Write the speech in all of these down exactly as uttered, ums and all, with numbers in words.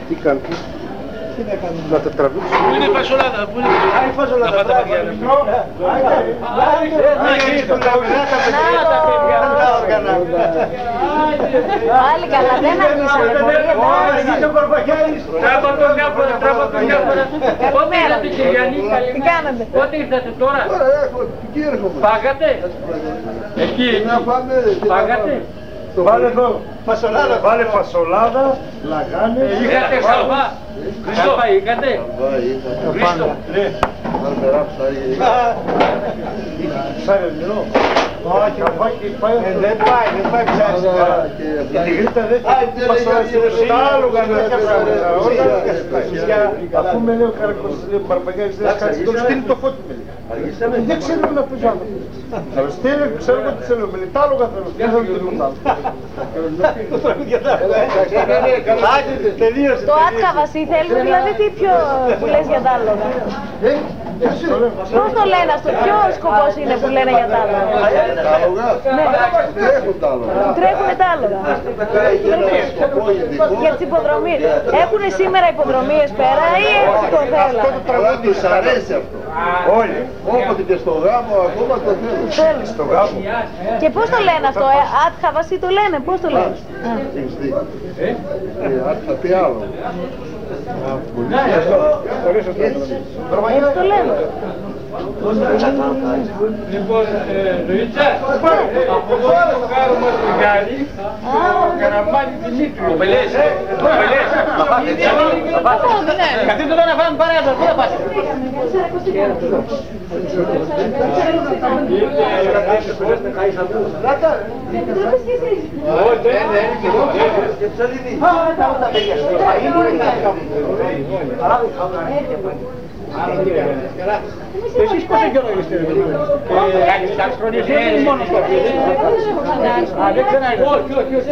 Τι κάνουν. Να τα τραβήξουν. Πού είναι η φασολάδα, πού είναι η φασολάδα. Τα παιδιά είναι. Πάλι καλά, δεν αργήσαμε πολύ, εντάξει. Τράβα το μια φορά, τράβα το μια φορά. Πότε ήρθατε Κυριανή, Τι κάνετε? πότε ήρθατε τώρα. Πάγατε. Εκεί, πάγατε. Βάλε εδώ φασολάδα, βάλε φασολάδα, λαγάνε. Είχατε χαλβά. Χρήστο, είχατε. Χρήστο. Ναι. Ψάρι νερό. Όχι, καφάκι πάει. Δεν πάει, δεν πάει ψάρι. Η τυγρήτα δεν θα φασολάδα. Τα άλογα να αφού με λέει ο Καρπαγιάς δεν σκάτσει, τον στείλει το φώτι με λέει. Δεν ξέρουμε να πεις άνθρωπος. Θα με στείλει, ξέρουμε τι θέλω, με λέει τα άλογα θέλω. Δεν θέλω και τίποτα άλλο. Το τραγούδια τα άλογα. Το άτκα Βασί θέλουμε, δηλαδή τι πιο που λες για τα άλογα. Πώς το λένε αυτό, ποιο σκοπός είναι που λένε για τα άλογα. Τα άλογα, τρέχουν τα άλογα. Τρέχουνε τα άλογα. Για τις υποδρομίες. Έχουνε σήμερα υποδρομίες πέρα ή έτσι το θέλα. Αλλά τους αρέσει αυτό. Όλοι. Όποτε και στο γάμο ακόμα το θέλουν. Θέλουν. Στο γάμο. Και πώς το λένε αυτό, ε, άτχα Βασί το λένε, πώς το λένε. Έχεις δίκιο. Θα πει άλλο. Έτσι το λένε. Λοιπόν, Λουίτσα, από εδώ το κάνουμε το Γάρι, Καραμάνι Δημήτρη. Ο Πελές, ο Πελές. Καθίστε εδώ να φάμε παρέα σας, πού θα πάτε. Εσείς πόσο καιρό είστε ρε παιδί? Κάποιες χρονιές είναι μόνο στο παιδί. Α, δεν ξέρετε. Όχι, όχι, όχι.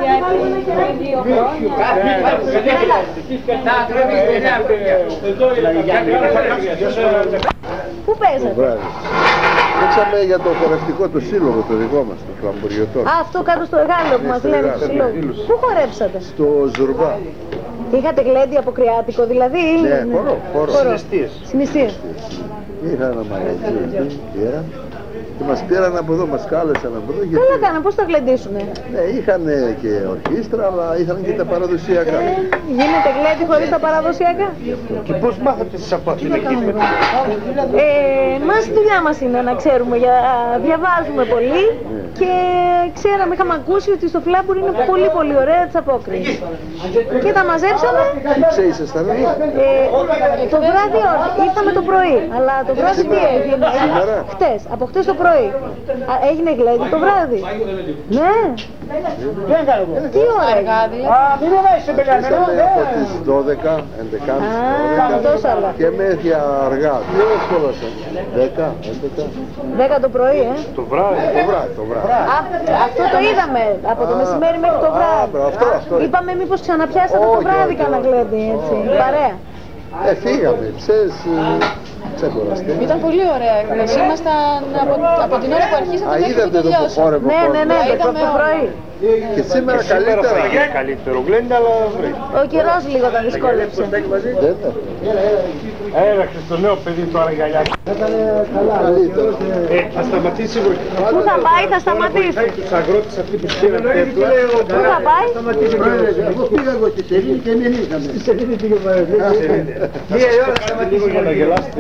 Πού παίζατε? Παίξαμε για το χορευτικό του σύλλογο, το δικό μας, το Φλαμπουριωτό. Α, αυτό κάτω στο Εγάλιο που μας λένε του συλλόγου. Πού χορέψατε? Στο Ζουρμπά. Είχατε γλέντι από κρεάτικο δηλαδή ή... Ναι, χορό, χορό. Συναισθίες. Συναισθίες. Είχα ένα μαγαζί εκεί, πήραν και μας πήραν από εδώ, μας κάλεσαν από εδώ. Γιατί... Καλά κάναν, πώς τα γλεντήσουνε? Ναι, είχαν και ορχήστρα, αλλά είχαν και τα παραδοσιακά. Ε, γίνεται γλέντι χωρίς τα παραδοσιακά. Και πώς μάθατε εσείς από αυτήν εκεί με Ε, μας η δουλειά μας είναι να ξέρουμε, για... διαβάζουμε πολύ και ξέραμε, είχαμε ακούσει ότι στο Φλάμπουρ είναι πολύ πολύ ωραία της απόκρισης. Και τα μαζέψαμε. Ξέισασταν εδώ. Ε, το βράδυ όχι, ήρθαμε το πρωί, αλλά το βράδυ τι έγινε? Σήμερα? Χτες, από χτες το πρωί. Α, έγινε γλέντι το βράδυ. Ναι. Δεν κάνω εγώ. Τι ωραία. Α, μην δεν είσαι πελιασμένο. Από τις δώδεκα, έντεκα, Α, τόσο αργά. και μέχρι αργά. Τι ώρες σχολάσαν? δέκα, έντεκα. δέκα το πρωί, ε. Το βράδυ. Το βράδυ, το βράδυ. Α, αυτό το είδαμε από το μεσημέρι μέχρι το Α, βράδυ. αυτό, αυτό. Είπαμε μήπως ξαναπιάσαμε το Όχι, βράδυ όχι, κανένα όχι. γλέντι, έτσι. Παρέα. Ε, φύγαμε, ξέρεις, ξεκουραστήκαμε. Ήταν πολύ ωραία έκθεση. Ήμασταν από, από την ώρα που αρχίσαμε Α, μέχρι που είδατε εδώ που τελειώσαμε. χόρευε ο Ναι, ναι, ναι, κόσμος. το είδαμε πρώτο όλα. πρωί. Και σήμερα Σήμερα θα καλύτερα. γίνει καλύτερο γλέντι, αλλά βρει. Ο καιρός λίγο τα δυσκόλεψε. Δεν θα. Έλαξε το νέο παιδί τώρα γυαλιά. Καλύτερα. Ε, θα σταματήσει η βροχή. Πού θα πάει, θα σταματήσει. Τους αγρότες αυτοί που στείλαν τέτοια. Πού θα πάει. Εγώ πήγα εγώ στη Σελήνη και μην είχαμε. Στη Σελήνη πήγε ο Μία ώρα σταματήσει για να γελάσετε.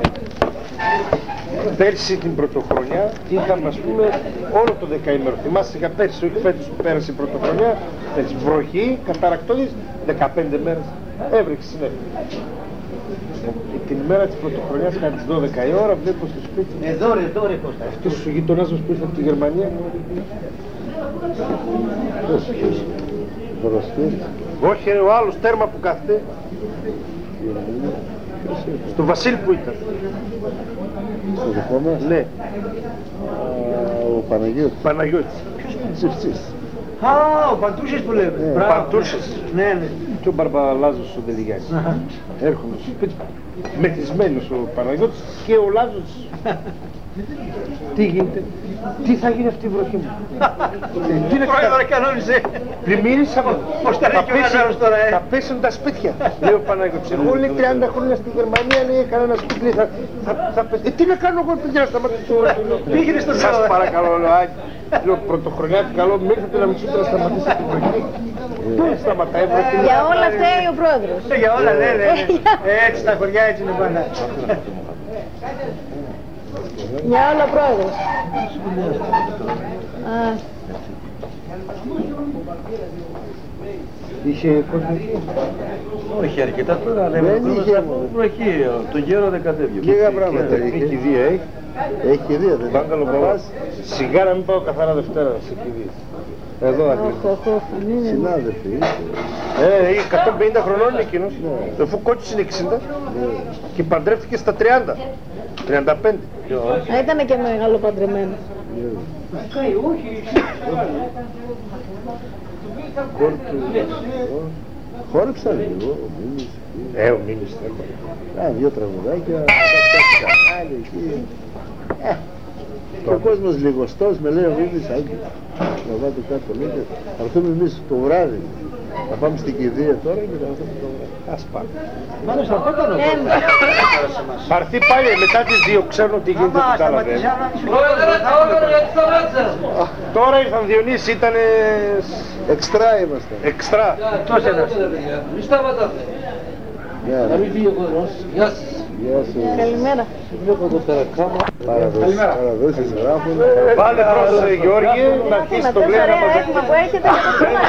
Πέρσι την πρωτοχρονιά είχαμε, ας πούμε, όλο το δεκαήμερο. Θυμάστε για πέρσι, όχι φέτος που πέρασε η πρωτοχρονιά, πέρσι βροχή, καταρακτώδης, δεκαπέντε μέρες έβρεξε συνέχεια. Την ημέρα της πρωτοχρονιάς, κατά τις δώδεκα η ώρα, βλέπω στο σπίτι. Εδώ ρε, εδώ ρε Κώστα. Αυτός ο γειτονάς μας που ήρθε από τη Γερμανία. Όχι ρε, ο άλλος τέρμα που κάθεται. Στο Βασίλη που ήταν. Στο δικό μας. Ναι, Ο Παναγιώτης. Παναγιώτης. Ψευστής. Α, ο Παντούσης που λέμε. Ο Μπράβο. Παντούσης Ναι, ναι. και ο Μπαρμπαλάζος ο Δελιγιάννης. Έρχονται στο σπίτι, μεθυσμένος ο Παναγιώτης και ο Λάζος Τι γίνεται, τι θα γίνει αυτή η βροχή μου. Τι είναι πρόεδρε κανόνισε. Πλημμύρισα από Πώς τα λέει και ο Ναζάρος τώρα, ε. θα πέσουν τα σπίτια. Λέω Παναγιώτης, εγώ λέει τριάντα χρόνια στη Γερμανία, λέει έκανα ένα σπίτι, θα, θα, θα πέσει. Ε, τι να κάνω εγώ παιδιά να σταματήσω. Πήγαινε στο Σας παρακαλώ, λέω Άκη. Λέω πρωτοχρονιά του καλό, μην έρθετε να μου πείτε να σταματήσει την βροχή. Δεν σταματάει η βροχή. Για όλα φταίει ο πρόεδρος. Για όλα, ναι, ναι. Έτσι τα χωριά έτσι είναι πάντα. Για όλα ο πρόεδρος. Α, Είχε κόσμο. Όχι αρκετά τώρα, αλλά Δεν είχε. βροχή, το γέρο δεν κατέβηκε. Λίγα πράγματα Έχει είχε. κηδεία, έχει. Έχει και δύο, δεν Μπάγκαλο παπάς. Σιγά να μην πάω καθαρά Δευτέρα σε κηδεία. Εδώ θα κλείσω. οχ, οχ, οχ, ναι, ναι. συνάδελφοι. Ε, είναι εκατόν πενήντα χρονών είναι εκείνος. Αφού κότσις είναι εξήντα και παντρεύτηκε στα τριάντα. τριάντα πέντε. Α, ήταν και μεγάλο παντρεμένο. Χόρεψαν λίγο, ο Μίμης. Ε, ο Μίμης θα έχω. Α, δύο τραγουδάκια, κανάλι εκεί. Ε, και ο κόσμος λιγοστός με λέει ο Μίμης, Άγγι, να βάλω κάτω λέει, θα έρθουμε εμείς το βράδυ. Θα πάμε στην κηδεία τώρα και θα έρθουμε το βράδυ. Ας πάμε. Μάλιστα αυτό ήταν ο κόσμος. Θα έρθει πάλι μετά τις δύο, ξέρουν τι γίνεται που κάλαβε. Τώρα ήρθαν Διονύση, ήταν Εξτρά είμαστε. εξτρά. Τόσο ένας. Μη σταματάτε. Να μην φύγει ο κόσμος. Γεια σας. Γεια σου. Καλημέρα. Βλέπω το τερακάμα. Παραδόσεις, παραδόσεις γράφουν. Βάλε προς Γιώργη, να Τι αρχίσει να το τόσο βλέμμα ωραία μας. αίμα που έχετε και το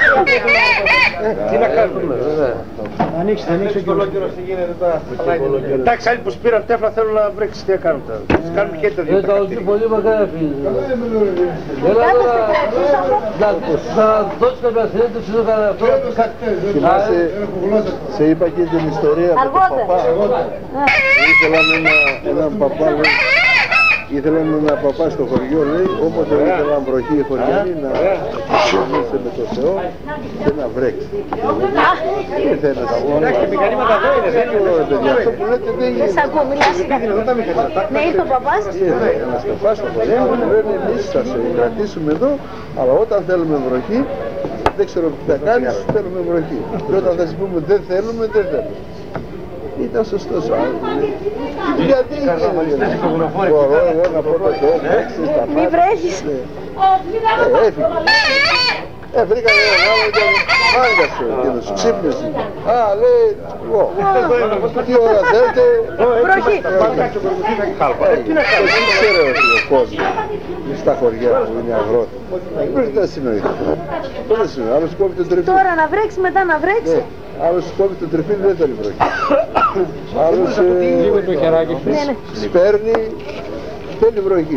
κλίμα. Τι να κάνουμε. Ανοίξει, ανοίξει ο Ολόκληρος τι γίνεται τώρα. Εντάξει, άλλοι που σπήραν τέφλα θέλουν να βρέξει, τι να κάνουν τώρα. Τους κάνουμε και τα δύο. Δεν τα οδηγεί πολύ μακριά φίλε. Έλα Κάτω τώρα. στην κρατούσα μου. Θα δώσει κάποια συνέντευξη εδώ κανένα αυτό. Θυμάσαι, σε είπα και την ιστορία με τον Αργότερα. παπά. Ήθελαν ένα, έναν παπά, λέει, ήθελαν ένα παπά στο χωριό, λέει, όποτε ήθελαν βροχή οι χωριανοί να συμφωνήσει με το Θεό και να βρέξει. Ήρθε ένας Εντάξει, τα μηχανήματα εδώ είναι, δεν είναι. Ωραία, παιδιά, αυτό που λέτε δεν Δεν γίνεται. σ' ακούω, μιλάς. Εδώ τα μηχανήματα. Ναι, ήρθε ο παπάς. Ήρθε ένας παπάς στο χωριό, λένε εμείς θα σε κρατήσουμε εδώ, αλλά όταν θέλουμε βροχή, δεν ξέρω τι θα κάνεις, θέλουμε βροχή. Και όταν θα σου πούμε δεν θέλουμε, δεν θέλουμε. Ήταν σωστός ο άνθρωπος. Γιατί μπορώ εγώ να πω το Θεό, ξέρεις τα Μη μάτια. βρέχεις. Ε, έφυγε. Ε, βρήκανε έναν άλλο και μάγκασε εκείνος, ξύπνησε. Α, λέει, εγώ, τι ώρα θέλετε. Βροχή. Τι να κάνω, δεν ξέρω ότι ο κόσμος στα χωριά που είναι αγρότες. Πρέπει να συνοηθεί. Δεν θα συνοηθεί, άλλος κόβει το τρεφίλ. Τώρα να βρέξει, μετά να βρέξει. Άλλος κόβει το τρεφίλ, δεν θέλει βροχή. Άλλος Ναι, ναι. σπέρνει, θέλει βροχή.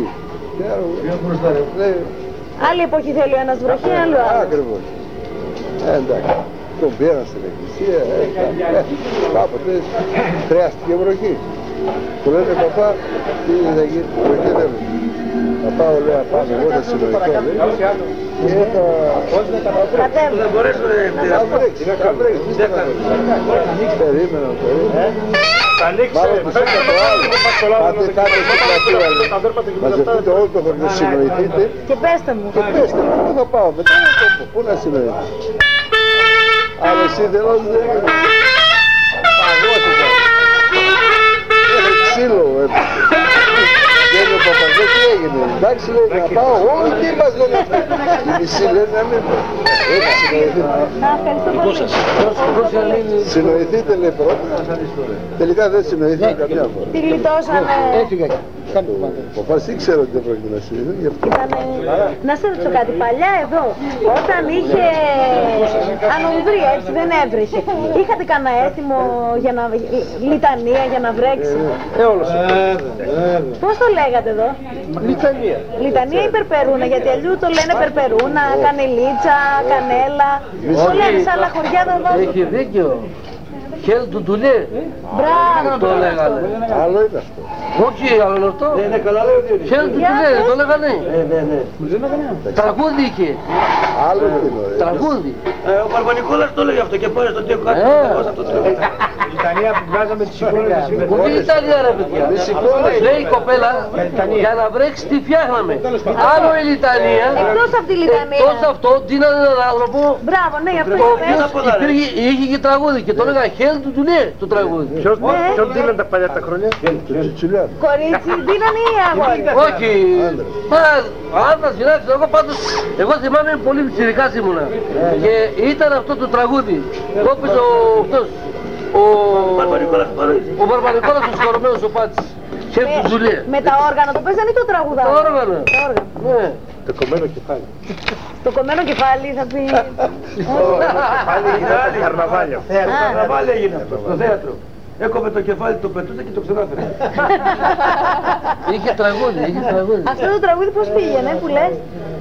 Ναι, Άλλη εποχή θέλει ο ένας βροχή, άλλο άλλο. ακριβώς. Ε, εντάξει, τον πήραν στην εκκλησία, ε, ε, κάποτε χρειάστηκε βροχή. Του λένε παπά, τι θα γίνει, βροχή δεν είναι. Θα πάω, λέει, πάμε, εγώ θα συνοηθώ, λέει, και θα... Κατέβει. Θα βρέξει, θα βρέξει, δεν θα βρέξει. Περίμενα, περίμενα. Θα ανοίξει, Μάλλον τους είπα το άλλο. Πάτε κάτω στην πλατεία, λέει. Μαζευτείτε όλο το χωριό, συνοηθείτε. Και πέστε μου. Και πέστε μου, πού θα πάω μετά, πού να συνοηθείτε. Άλλος ήθελος δεν είναι. Παγώσισα. Έχει ξύλο, έπαιξε. Και ο Παπαδέ τι έγινε, εντάξει λέει να πάω, όχι τι μας λένε αυτοί. Οι μισοί λένε να μην πάω. Έτσι συνοηθείτε. Να, ευχαριστώ πολύ. Συνοηθείτε λέει πρώτα, τελικά δεν συνοηθείτε καμιά φορά. Τη γλιτώσανε. Έφυγα. Ο Παπάς ήξερε ότι δεν πρόκειται να συνοηθεί, γι' αυτό. Ήτανε... Να σε ρωτήσω κάτι, παλιά εδώ, όταν είχε ανομβρία, έτσι δεν έβρεχε, είχατε κανένα έθιμο για να... λιτανία για να βρέξει? Ε, όλος. Πώς το λέγατε εδώ? Λιτανία. Λιτανία ή περπερούνα, γιατί αλλιού το λένε περπερούνα, κανελίτσα, κανέλα. Το λένε σε άλλα χωριά δεν δώσουν. Έχει δίκιο. Χέρι του τουλί. Μπράβο, Το λέγανε. Άλλο είναι αυτό. Όχι, άλλο αυτό. Ναι, ναι, καλά λέει ο Διονύσης. Χέρι του τουλί, το λέγανε. Ναι, ναι, ναι. Δεν έκανε. Τραγούδι είχε. Άλλο είναι. Τραγούδι. Ο Παρβανικόλας το λέει αυτό και πάει στον Τέο κάτω. Ε. Εγώ θα το λέω. Λιτανία που βγάζαμε τις εικόνες. Πού είναι η Ιταλία ρε παιδιά. Λέει η κοπέλα, για να βρέξει τι φτιάχναμε. Άλλο η Λιτανία. Εκτός από τη Λιτανία. Εκτός αυτό, δίνανε έναν άνθρωπο. Μπράβο, ναι, αυτό Ο είπες. οποίος υπήρχε, είχε και τραγούδι και το έλεγα χέλ του του λέει το τραγούδι. Ποιον δίναν τα παλιά τα χρόνια? Κορίτσι, δίνανε ή αγόρι? Όχι, μα άντρας γυναίκα, εγώ πάντως, εγώ θυμάμαι πολύ πιτσιρικάς ήμουνα και ήταν αυτό το τραγούδι, το έπαιζε ο αυτός, ο ο Μπαρμπαρικόλας ο σκορωμένος ο Πάτης, χέρι του Τζουλία. Με τα όργανα το παίζανε ή το τραγουδάνε? Τα όργανα. Τα όργανα. Ναι. Το κομμένο κεφάλι. Το κομμένο κεφάλι θα πει... Πάλι ήταν καρναβάλιο. Καρναβάλι έγινε αυτό στο θέατρο. Έκοβε το κεφάλι, το πετούσε και το ξανάφερε. Είχε τραγούδι, είχε τραγούδι. Αυτό το τραγούδι πώς πήγαινε, που λες?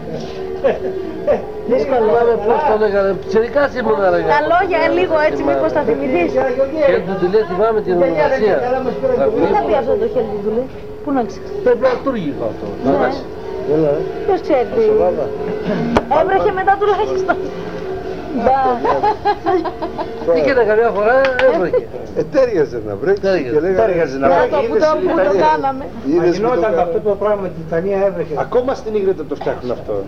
Δύσκολο. Θυμάμαι πώς το λέγανε, πιτσιρικάς ήμουνα ρε. Τα λόγια λίγο έτσι, μήπως θα θυμηθείς. Χέρι του Τζουλία θυμάμαι την ονομασία. Τι θα πει αυτό το χέρι του δουλειά? Πού να ξέρεις? Πεπλατούργικο αυτό. Ναι. Ποιος ξέρει τι? Έβρεχε μετά τουλάχιστον. Μπα. Πήγαινε καμιά φορά, έβρεχε. Ε, τέριαζε να βρέξει και λέγανε... Τέριαζε να Να βρέξει. το που το που το κάναμε. Είδες που το Γινόταν κάνανε. αυτό το πράγμα με την Ιταλία έβρεχε. Ακόμα στην Ήγρητα το φτιάχνουν αυτό.